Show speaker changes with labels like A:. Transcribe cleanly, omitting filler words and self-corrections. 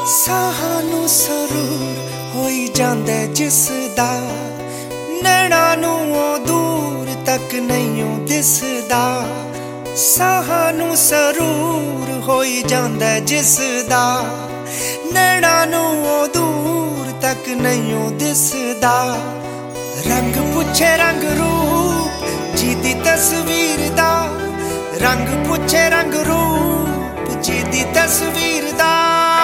A: ਸਾਹਾਂ ਨੂੰ ਸਰੂਰ ਹੋਈ ਜਾਂਦਾ ਜਿਸਦਾ, ਨੈਣਾਂ ਨੂੰ ਉਹ ਦੂਰ ਤੱਕ ਨਹੀਂ ਦਿਸਦਾ। ਸਾਹਾਂ ਨੂੰ ਸਰੂਰ ਹੋਈ ਜਾਂਦਾ ਜਿਸਦਾ, ਨੈਣਾਂ ਨੂੰ ਉਹ ਦੂਰ ਤੱਕ ਨਹੀਂ ਦਿਸਦਾ। ਰੰਗ ਪੁੱਛੇ ਰੰਗ ਰੂਪ ਜਿਹਦੀ ਤਸਵੀਰ ਦਾ, ਰੰਗ ਪੁੱਛੇ ਰੰਗ ਰੂਪ ਜਿਹਦੀ ਤਸਵੀਰ ਦਾ।